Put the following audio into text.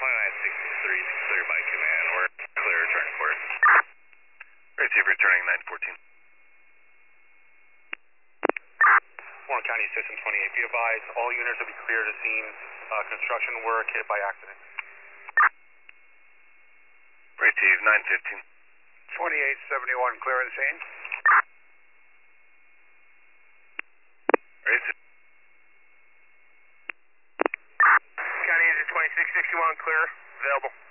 2963 is clear by command. We're clear return course. Receive returning 914. Warren County System 28. Be advised, all units will be clear to scene. Construction work hit by accident. Receive 915. 2871 clear and scene. Receive. County Engine 2661 clear, available.